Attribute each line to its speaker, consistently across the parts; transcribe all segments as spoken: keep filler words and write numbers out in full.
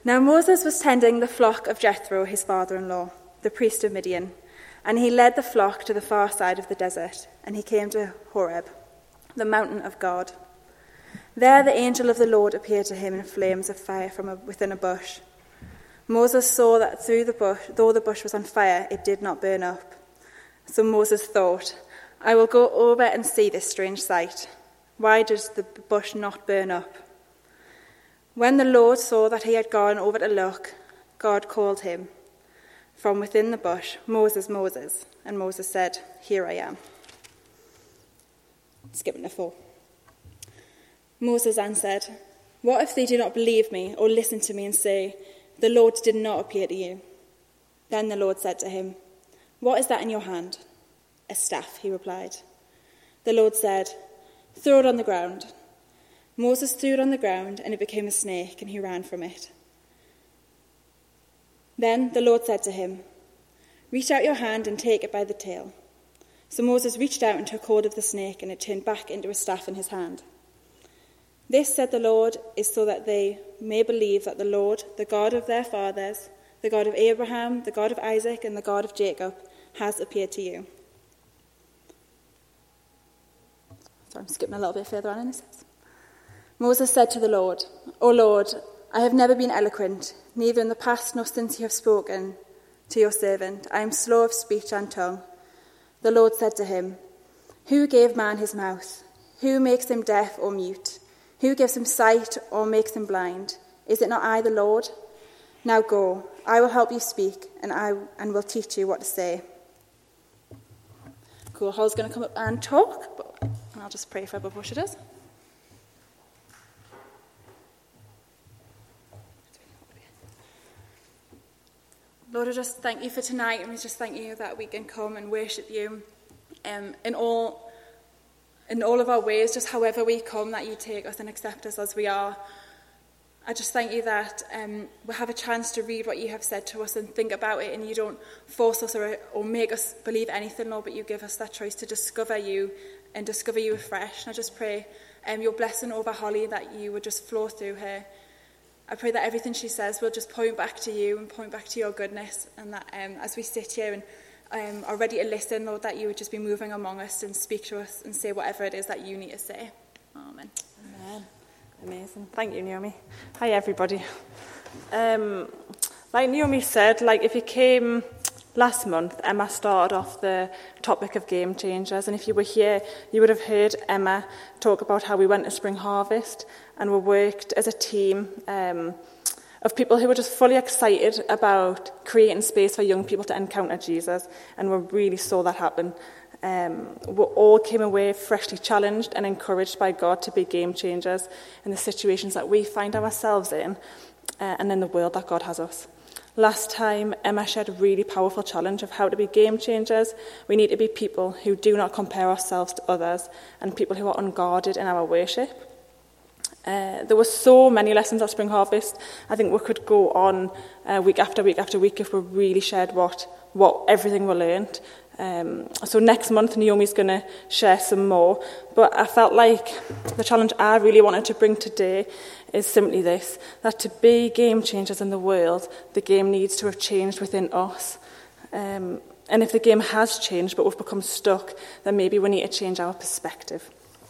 Speaker 1: Now Moses was tending the flock of Jethro, his father-in-law, the priest of Midian, and he led the flock to the far side of the desert, and he came to Horeb, the mountain of God. There the angel of the Lord appeared to him in flames of fire from a, within a bush. Moses saw that through the bush, though the bush was on fire, it did not burn up. So Moses thought, I will go over and see this strange sight. Why does the bush not burn up? When the Lord saw that he had gone over to look, God called him from within the bush, Moses, Moses. And Moses said, Here I am. Skipping to four. Moses answered, What if they do not believe me or listen to me and say, The Lord did not appear to you? Then the Lord said to him, What is that in your hand? A staff, he replied. The Lord said, Throw it on the ground. Moses threw it on the ground, and it became a snake, and he ran from it. Then the Lord said to him, Reach out your hand and take it by the tail. So Moses reached out and took hold of the snake, and it turned back into a staff in his hand. This, said the Lord, is so that they may believe that the Lord, the God of their fathers, the God of Abraham, the God of Isaac, and the God of Jacob, has appeared to you. Sorry, I'm skipping a little bit further on in this. Moses said to the Lord, O Lord, I have never been eloquent, neither in the past nor since you have spoken to your servant. I am slow of speech and tongue. The Lord said to him, Who gave man his mouth? Who makes him deaf or mute? Who gives him sight or makes him blind? Is it not I, the Lord? Now go, I will help you speak, and I and will teach you what to say. Cool, Hol's going to come up and talk, but, and I'll just pray for her before she does. Lord, I just thank you for tonight, and we just thank you that we can come and worship you um, in all in all of our ways, just however we come, that you take us and accept us as we are. I just thank you that um, we have a chance to read what you have said to us and think about it, and you don't force us or, or make us believe anything, Lord, but you give us that choice to discover you and discover you afresh. And I just pray um, your blessing over Holly, that you would just flow through her. I pray that everything she says will just point back to you and point back to your goodness, and that um, as we sit here and um, are ready to listen, Lord, that you would just be moving among us and speak to us and say whatever it is that you need to say. Amen.
Speaker 2: Amen. Amazing. Thank you, Naomi. Hi, everybody. Um, like Naomi said, like if you came last month, Emma started off the topic of game changers, and if you were here, you would have heard Emma talk about how we went to Spring Harvest and we worked as a team um, of people who were just fully excited about creating space for young people to encounter Jesus, and we really saw that happen. Um, we all came away freshly challenged and encouraged by God to be game changers in the situations that we find ourselves in uh, and in the world that God has us. Last time, Emma shared a really powerful challenge of how to be game changers. We need to be people who do not compare ourselves to others, and people who are unguarded in our worship. Uh, there were so many lessons at Spring Harvest. I think we could go on uh, week after week after week if we really shared what, what everything we learned. Um, so next month, Naomi's going to share some more. But I felt like the challenge I really wanted to bring today is simply this, that to be game changers in the world, the game needs to have changed within us. Um, and if the game has changed, but we've become stuck, then maybe we need to change our perspective.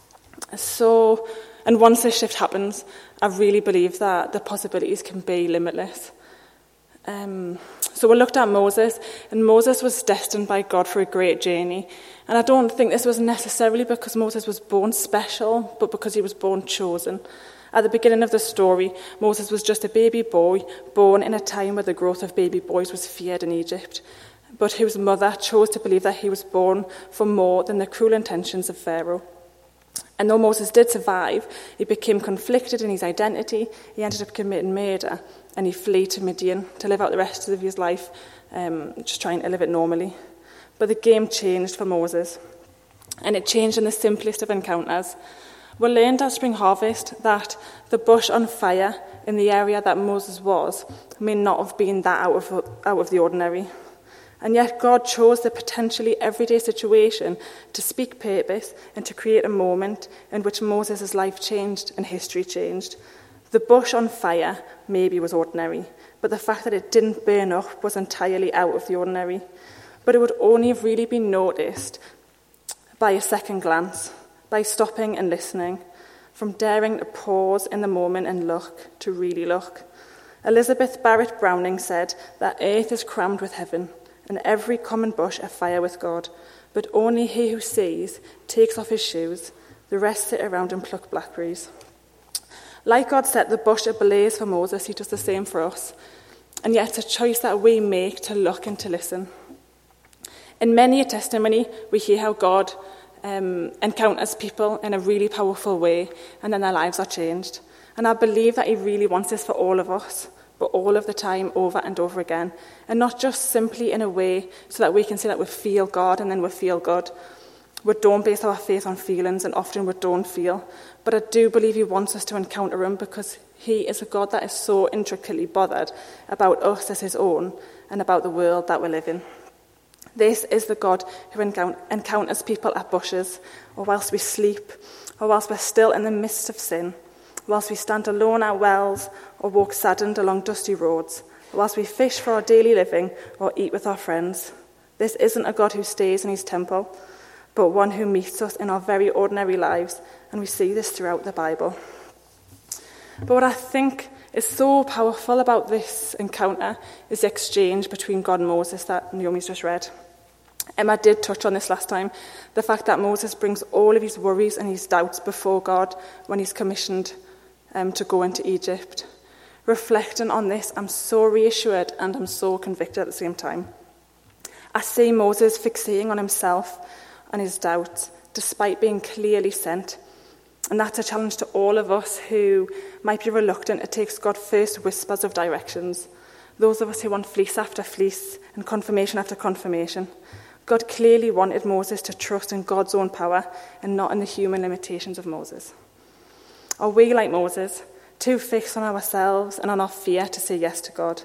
Speaker 2: So, and once this shift happens, I really believe that the possibilities can be limitless. Um, so we looked at Moses, and Moses was destined by God for a great journey. And I don't think this was necessarily because Moses was born special, but because he was born chosen. At the beginning of the story, Moses was just a baby boy, born in a time where the growth of baby boys was feared in Egypt, but whose mother chose to believe that he was born for more than the cruel intentions of Pharaoh. And though Moses did survive, he became conflicted in his identity, he ended up committing murder, and he fled to Midian to live out the rest of his life, um, just trying to live it normally. But the game changed for Moses, and it changed in the simplest of encounters. We learned at Spring Harvest that the bush on fire in the area that Moses was may not have been that out of, out of the ordinary. And yet God chose the potentially everyday situation to speak purpose and to create a moment in which Moses' life changed and history changed. The bush on fire maybe was ordinary, but the fact that it didn't burn up was entirely out of the ordinary. But it would only have really been noticed by a second glance, by stopping and listening, from daring to pause in the moment and look, to really look. Elizabeth Barrett Browning said that earth is crammed with heaven, and every common bush afire with God, but only he who sees takes off his shoes, the rest sit around and pluck blackberries. Like God set the bush ablaze for Moses, he does the same for us, and yet it's a choice that we make to look and to listen. In many a testimony, we hear how God um, encounters people in a really powerful way, and then their lives are changed. And I believe that he really wants this for all of us, but all of the time, over and over again. And not just simply in a way so that we can say that we feel God and then we feel good. We don't base our faith on feelings, and often we don't feel. But I do believe he wants us to encounter him because he is a God that is so intricately bothered about us as his own and about the world that we live in. This is the God who encounters people at bushes, or whilst we sleep, or whilst we're still in the midst of sin, whilst we stand alone at wells, or walk saddened along dusty roads, whilst we fish for our daily living, or eat with our friends. This isn't a God who stays in his temple, but one who meets us in our very ordinary lives, and we see this throughout the Bible. But what I think is so powerful about this encounter is the exchange between God and Moses that Naomi's just read. Emma did touch on this last time, the fact that Moses brings all of his worries and his doubts before God when he's commissioned um, to go into Egypt. Reflecting on this, I'm so reassured and I'm so convicted at the same time. I see Moses fixating on himself and his doubts, despite being clearly sent. And that's a challenge to all of us who might be reluctant to take God's first whispers of directions. Those of us who want fleece after fleece and confirmation after confirmation. God clearly wanted Moses to trust in God's own power and not in the human limitations of Moses. Are we, like Moses, too fixed on ourselves and on our fear to say yes to God?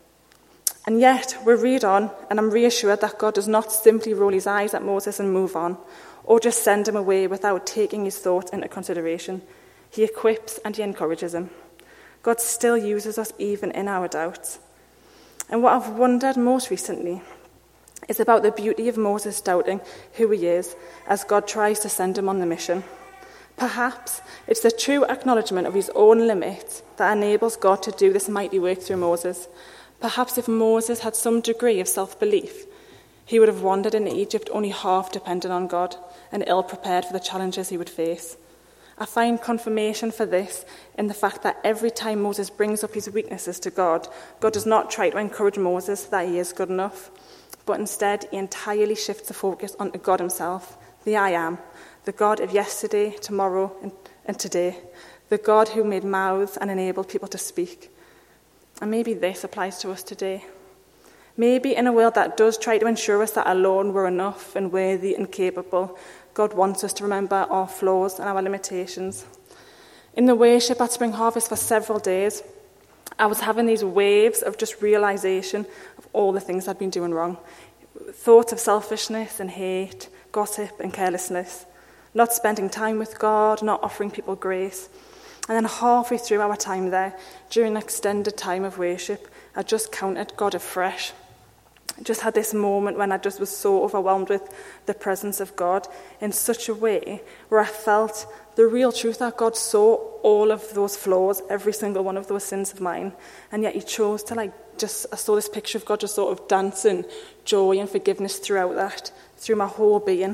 Speaker 2: And yet, we read on, and I'm reassured that God does not simply roll his eyes at Moses and move on, or just send him away without taking his thoughts into consideration. He equips and he encourages him. God still uses us even in our doubts. And what I've wondered most recently is about the beauty of Moses doubting who he is as God tries to send him on the mission. Perhaps it's the true acknowledgement of his own limits that enables God to do this mighty work through Moses. Perhaps if Moses had some degree of self-belief, he would have wandered into Egypt only half dependent on God and ill-prepared for the challenges he would face. I find confirmation for this in the fact that every time Moses brings up his weaknesses to God, God does not try to encourage Moses that he is good enough, but instead he entirely shifts the focus onto God himself, the I Am, the God of yesterday, tomorrow, and, and today, the God who made mouths and enabled people to speak. And maybe this applies to us today. Maybe in a world that does try to ensure us that alone we're enough and worthy and capable, God wants us to remember our flaws and our limitations. In the worship at Spring Harvest for several days, I was having these waves of just realisation of all the things I'd been doing wrong. Thoughts of selfishness and hate, gossip and carelessness, not spending time with God, not offering people grace. And then halfway through our time there, during an extended time of worship, I just counted God afresh. I just had this moment when I just was so overwhelmed with the presence of God in such a way where I felt the real truth that God saw all of those flaws, every single one of those sins of mine, and yet he chose to like just, I saw this picture of God just sort of dancing joy and forgiveness throughout that, through my whole being,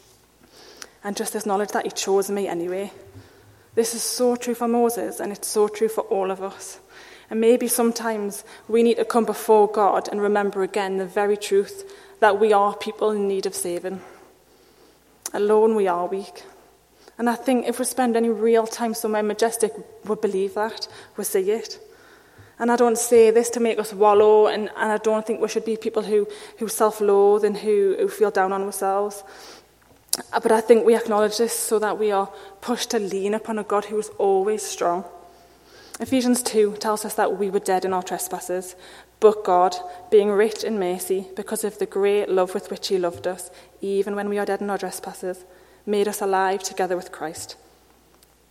Speaker 2: and just this knowledge that he chose me anyway. This is so true for Moses, and it's so true for all of us. And maybe sometimes we need to come before God and remember again the very truth that we are people in need of saving. Alone we are weak. And I think if we spend any real time somewhere majestic, we'll believe that, we'll see it. And I don't say this to make us wallow, and, and I don't think we should be people who, who self-loathe and who, who feel down on ourselves. But I think we acknowledge this so that we are pushed to lean upon a God who is always strong. Ephesians two tells us that we were dead in our trespasses, but God, being rich in mercy, because of the great love with which he loved us, even when we are dead in our trespasses, made us alive together with Christ.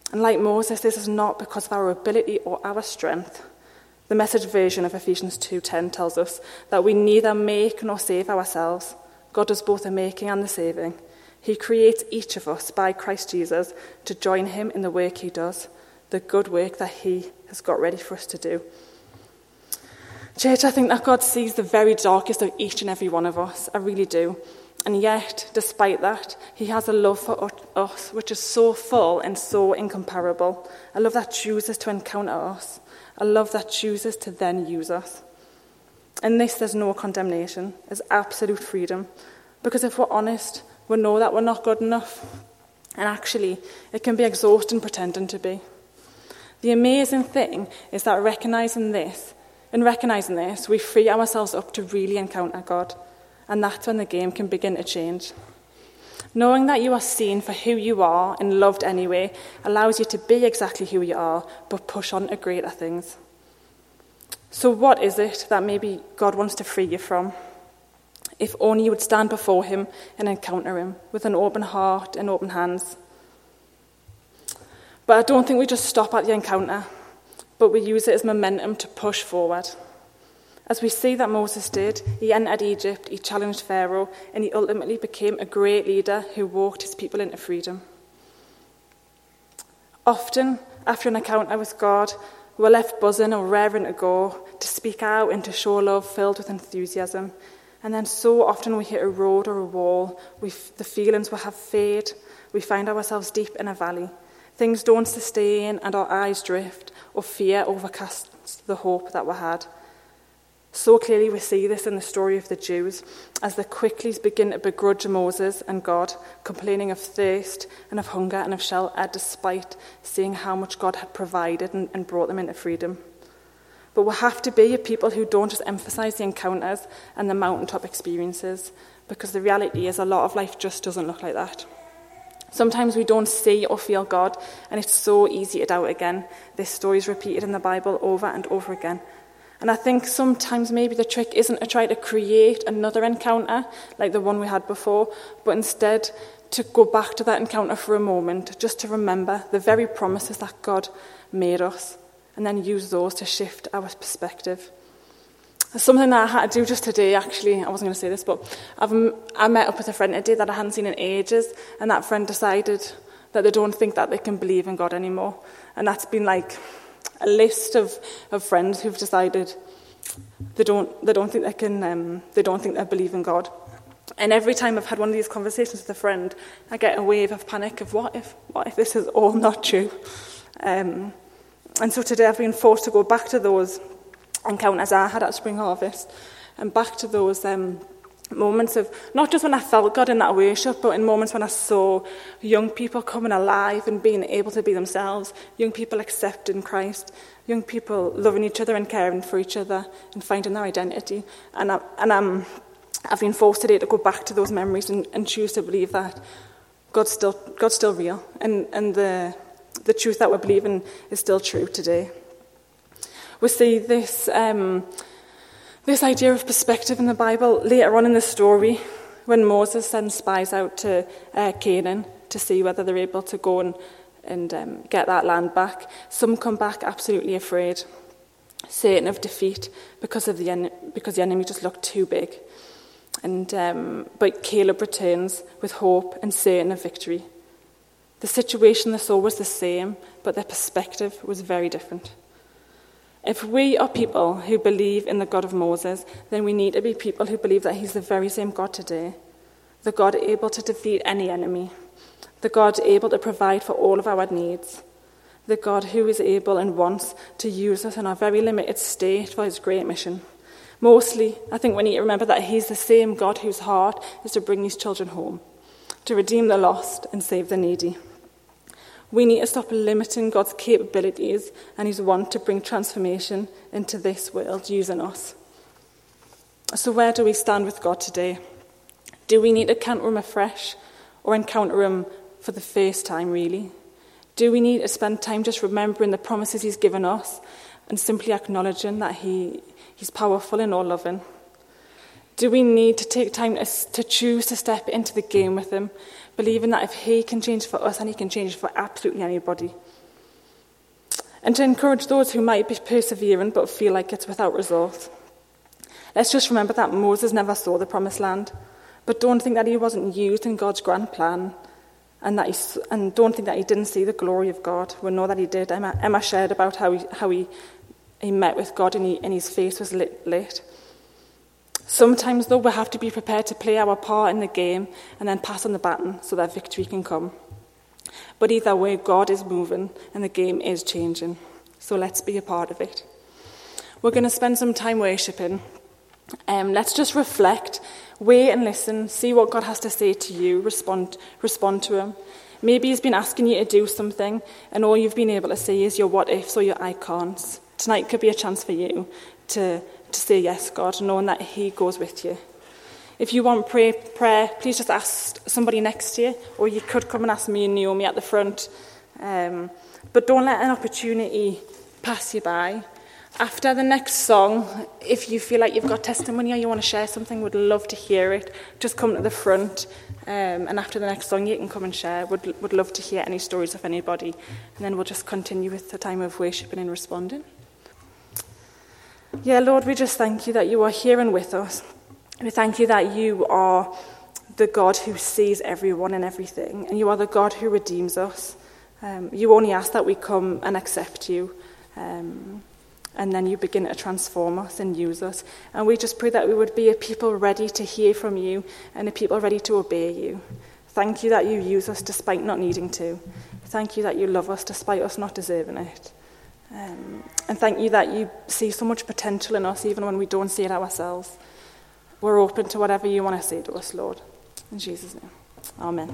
Speaker 2: And like Moses, this is not because of our ability or our strength. The Message version of Ephesians two ten tells us that we neither make nor save ourselves. God does both the making and the saving. He creates each of us by Christ Jesus to join him in the work he does, the good work that he has got ready for us to do. Church, I think that God sees the very darkest of each and every one of us. I really do. And yet, despite that, he has a love for us which is so full and so incomparable. A love that chooses to encounter us. A love that chooses to then use us. In this, there's no condemnation. There's absolute freedom. Because if we're honest, we know that we're not good enough. And actually, it can be exhausting pretending to be. The amazing thing is that recognizing this, in recognizing this, we free ourselves up to really encounter God. And that's when the game can begin to change. Knowing that you are seen for who you are and loved anyway allows you to be exactly who you are, but push on to greater things. So what is it that maybe God wants to free you from? If only you would stand before him and encounter him with an open heart and open hands. But I don't think we just stop at the encounter, but we use it as momentum to push forward. As we see that Moses did, he entered Egypt, he challenged Pharaoh, and he ultimately became a great leader who walked his people into freedom. Often, after an encounter with God, we're left buzzing or raring to go, to speak out and to show love filled with enthusiasm. And then so often we hit a road or a wall, we f- the feelings we have fade, we find ourselves deep in a valley. Things don't sustain and our eyes drift, or fear overcasts the hope that we had. So clearly we see this in the story of the Jews, as they quickly begin to begrudge Moses and God, complaining of thirst and of hunger and of shelter, despite seeing how much God had provided and, and brought them into freedom. But we have to be a people who don't just emphasize the encounters and the mountaintop experiences, because the reality is a lot of life just doesn't look like that. Sometimes we don't see or feel God, and it's so easy to doubt again. This story is repeated in the Bible over and over again. And I think sometimes maybe the trick isn't to try to create another encounter like the one we had before, but instead to go back to that encounter for a moment, just to remember the very promises that God made us, and then use those to shift our perspective. It's something that I had to do just today, actually. I wasn't going to say this, but I've, I met up with a friend today that I hadn't seen in ages, and that friend decided that they don't think that they can believe in God anymore. And that's been like a list of, of friends who've decided they don't they don't think they can um, they don't think they believe in God. And every time I've had one of these conversations with a friend, I get a wave of panic of what if what if this is all not true? Um, and so today I've been forced to go back to those encounters I had at Spring Harvest, and back to those um, moments of not just when I felt God in that worship, but in moments when I saw young people coming alive and being able to be themselves, young people accepting Christ, young people loving each other and caring for each other and finding their identity. And, I, and I'm, I've been forced today to go back to those memories and, and choose to believe that God's still, God's still real, and, and the, the truth that we're believing is still true today. We see this um, this idea of perspective in the Bible later on in the story when Moses sends spies out to uh, Canaan to see whether they're able to go and, and um, get that land back. Some come back absolutely afraid, certain of defeat because of the en- because the enemy just looked too big. And um, but Caleb returns with hope and certain of victory. The situation they saw was the same, but their perspective was very different. If we are people who believe in the God of Moses, then we need to be people who believe that he's the very same God today, the God able to defeat any enemy, the God able to provide for all of our needs, the God who is able and wants to use us in our very limited state for his great mission. Mostly, I think we need to remember that he's the same God whose heart is to bring his children home, to redeem the lost and save the needy. We need to stop limiting God's capabilities and his want to bring transformation into this world using us. So where do we stand with God today? Do we need to encounter him afresh or encounter him for the first time, really? Do we need to spend time just remembering the promises he's given us and simply acknowledging that he, he's powerful and all-loving? Do we need to take time to, to choose to step into the game with him, believing that if he can change for us, and he can change for absolutely anybody? and to encourage those who might be persevering but feel like it's without result. Let's just remember that Moses never saw the promised land, but don't think that he wasn't used in God's grand plan, and that he, and don't think that he didn't see the glory of God. We know that he did. Emma, Emma shared about how he, how he, he met with God and, he, and his face was lit, lit. Sometimes, though, we have to be prepared to play our part in the game and then pass on the baton so that victory can come. But either way, God is moving and the game is changing. So let's be a part of it. We're going to spend some time worshipping. Um, let's just reflect, wait and listen, see what God has to say to you, respond, respond to him. Maybe he's been asking you to do something and all you've been able to say is your what ifs or your I can'ts. Tonight could be a chance for you to, to say yes, God, knowing that he goes with you. If you want pray, prayer, please just ask somebody next to you, or you could come and ask me and Naomi at the front. Um, but don't let an opportunity pass you by. After the next song, if you feel like you've got testimony or you want to share something, we'd love to hear it. Just come to the front, um, and after the next song, you can come and share. Would would love to hear any stories of anybody, and then we'll just continue with the time of worshiping and responding. Yeah, Lord, we just thank you that you are here and with us. We thank you that you are the God who sees everyone and everything, and you are the God who redeems us. Um, you only ask that we come and accept you. Um, And then you begin to transform us and use us. And we just pray that we would be a people ready to hear from you and a people ready to obey you. Thank you that you use us despite not needing to. Thank you that you love us despite us not deserving it. Um, and thank you that you see so much potential in us even when we don't see it ourselves. We're open to whatever you want to say to us, Lord. In Jesus' name. Amen.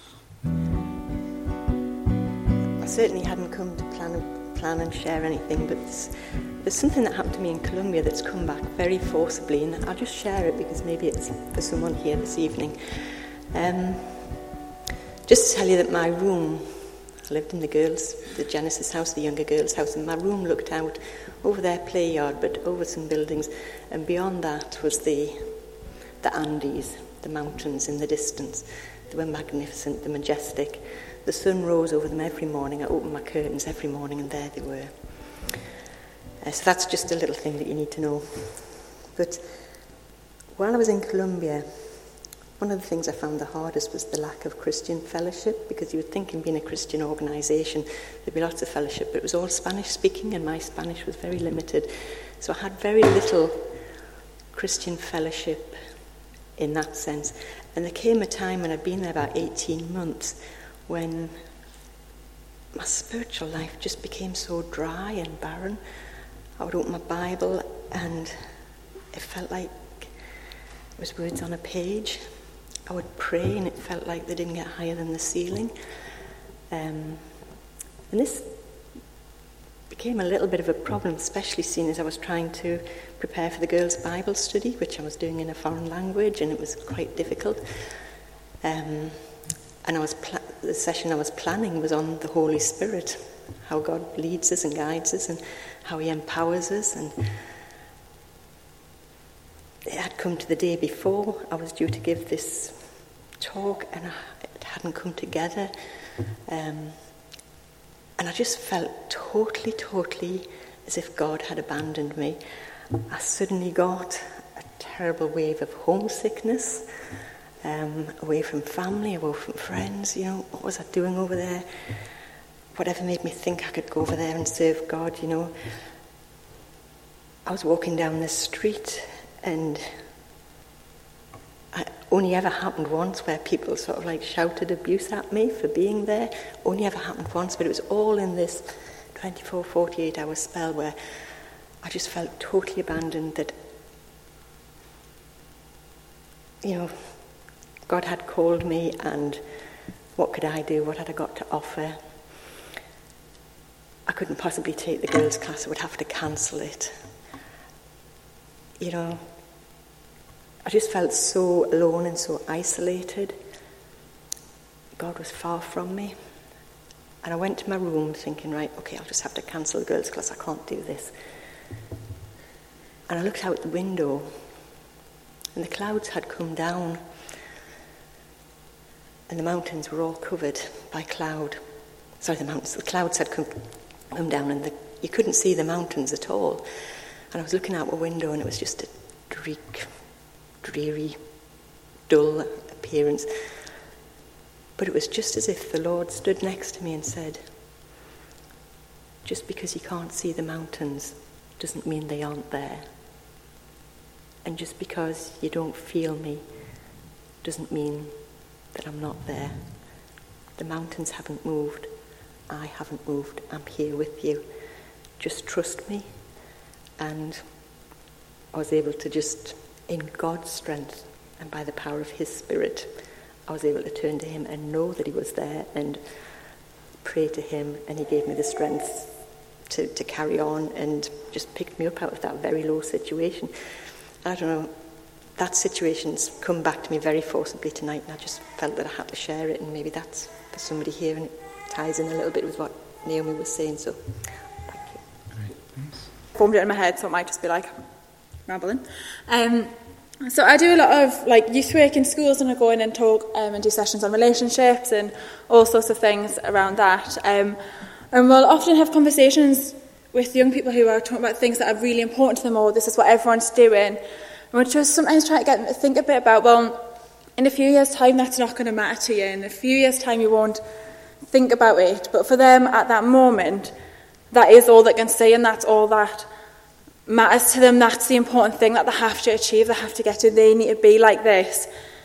Speaker 3: I certainly hadn't come to plan, plan and share anything, but there's, there's something that happened to me in Colombia that's come back very forcibly, and I'll just share it because maybe it's for someone here this evening. Um, just to tell you that my room, I lived in the girls, the Genesis house, the younger girls' house, and my room looked out over their play yard, but over some buildings, and beyond that was the the Andes, the mountains in the distance. They were magnificent, they're majestic. The sun rose over them every morning. I opened my curtains every morning, and there they were. Uh, so that's just a little thing that you need to know. But while I was in Colombia, one of the things I found the hardest was the lack of Christian fellowship, because you would think in being a Christian organisation there'd be lots of fellowship, but it was all Spanish speaking and my Spanish was very limited. So I had very little Christian fellowship in that sense. And there came a time when I'd been there about eighteen months when my spiritual life just became so dry and barren. I would open my Bible and it felt like it was words on a page. I would pray and it felt like they didn't get higher than the ceiling. Um, and this became a little bit of a problem, especially seeing as I was trying to prepare for the girls' Bible study, which I was doing in a foreign language, and it was quite difficult. Um, and I was pl- the session I was planning was on the Holy Spirit, how God leads us and guides us and how he empowers us. And it had come to the day before I was due to give this talk, and I, it hadn't come together. Um, and I just felt totally, totally as if God had abandoned me. I suddenly got a terrible wave of homesickness, um, away from family, away from friends. You know, what was I doing over there? Whatever made me think I could go over there and serve God, you know. I was walking down this street, and it only ever happened once where people sort of like shouted abuse at me for being there. Only ever happened once, but it was all in this twenty-four, forty-eight hour spell where I just felt totally abandoned, that, you know, God had called me, and what could I do? What had I got to offer? I couldn't possibly take the girls' class. I would have to cancel it. You know, I just felt so alone and so isolated. God was far from me. And I went to my room thinking, right, okay, I'll just have to cancel the girls' class. I can't do this. And I looked out the window, and the clouds had come down, and the mountains were all covered by cloud. Sorry, the mountains, the clouds had come come down, and the, you couldn't see the mountains at all. And I was looking out a window, and it was just a dreary, dreary, dull appearance. But it was just as if the Lord stood next to me and said, just because you can't see the mountains doesn't mean they aren't there. And just because you don't feel me doesn't mean that I'm not there. The mountains haven't moved. I haven't moved. I'm here with you. Just trust me. And I was able to just, in God's strength and by the power of his Spirit, I was able to turn to him and know that he was there and pray to him, and he gave me the strength to, to carry on and just picked me up out of that very low situation. I don't know, that situation's come back to me very forcibly tonight, and I just felt that I had to share it, and maybe that's for somebody here, and it ties in a little bit with what Naomi was saying, so thank you.
Speaker 1: Right, thanks. Formed it in my head, so it might just be like rambling. Um, so I do a lot of like youth work in schools, and I go in and talk um, and do sessions on relationships and all sorts of things around that. Um, and we'll often have conversations with young people who are talking about things that are really important to them, or this is what everyone's doing. And we'll just sometimes try to get them to think a bit about, well, in a few years' time, that's not going to matter to you. In a few years' time, you won't think about it. But for them, at that moment, that is all they can see, and that's all that matters to them. That's the important thing that they have to achieve, they have to get to. They need to be like this.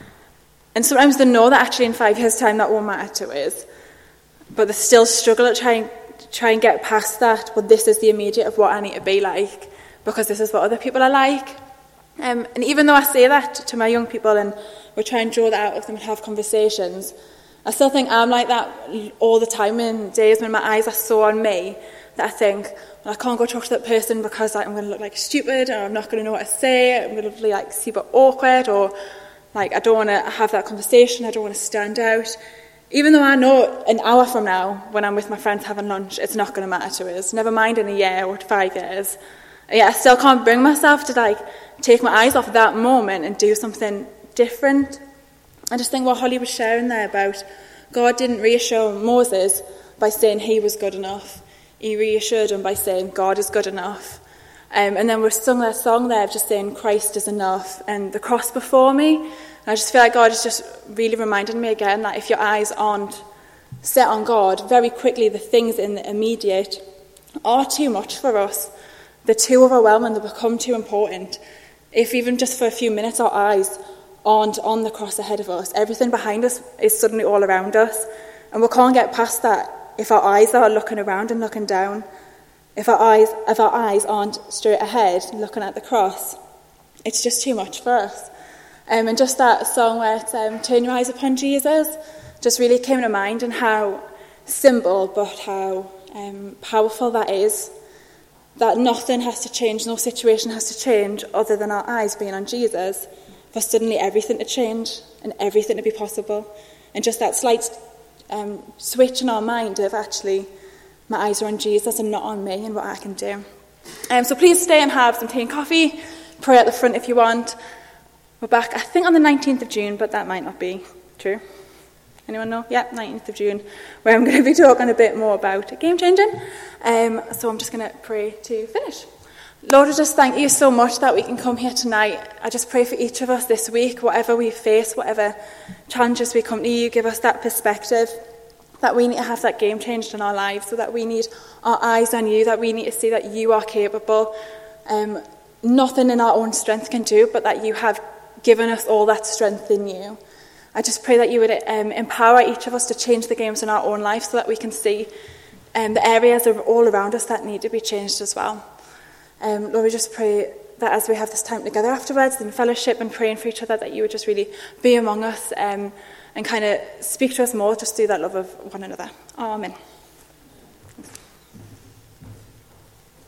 Speaker 1: And sometimes they know that actually in five years' time, that won't matter to us. But they still struggle to try and, try and get past that. But this is the immediate of what I need to be like, because this is what other people are like. Um, and even though I say that to my young people and we try and draw that out of them and have conversations, I still think I'm like that all the time, in days when my eyes are so on me that I think, well, I can't go talk to that person because like, I'm going to look like stupid, or I'm not going to know what to say, I'm going to be like super awkward, or like I don't want to have that conversation, I don't want to stand out. Even though I know an hour from now, when I'm with my friends having lunch, it's not going to matter to us, never mind in a year or five years. Yeah, I still can't bring myself to like take my eyes off that moment and do something different. I just think what Holly was sharing there about God didn't reassure Moses by saying he was good enough. He reassured him by saying God is good enough. Um, and then we sung that song there of just saying Christ is enough and the cross before me. And I just feel like God is just really reminding me again that if your eyes aren't set on God, very quickly the things in the immediate are too much for us. They're too overwhelming, they become too important. If even just for a few minutes our eyes aren't on the cross ahead of us, everything behind us is suddenly all around us. And we can't get past that if our eyes are looking around and looking down. If our eyes if our eyes aren't straight ahead looking at the cross, it's just too much for us. Um, and just that song where it's um, Turn Your Eyes Upon Jesus just really came to mind, and how simple but how um, powerful that is. That nothing has to change, no situation has to change other than our eyes being on Jesus for suddenly everything to change and everything to be possible. And just that slight um, switch in our mind of actually my eyes are on Jesus and not on me and what I can do. Um, so please stay and have some tea and coffee. Pray at the front if you want. We're back, I think, on the nineteenth of June, but that might not be true. Anyone know? Yeah, nineteenth of June, where I'm going to be talking a bit more about game changing. Um, so I'm just going to pray to finish. Lord, I just thank you so much that we can come here tonight. I just pray for each of us this week, whatever we face, whatever challenges we come to you, give us that perspective that we need to have that game changed in our lives, so that we need our eyes on you, that we need to see that you are capable. Um, nothing in our own strength can do, but that you have given us all that strength in you. I just pray that you would um, empower each of us to change the games in our own life, so that we can see um, the areas of all around us that need to be changed as well. Um, Lord, we just pray that as we have this time together afterwards in fellowship and praying for each other, that you would just really be among us um, and kind of speak to us more just through that love of one another. Amen.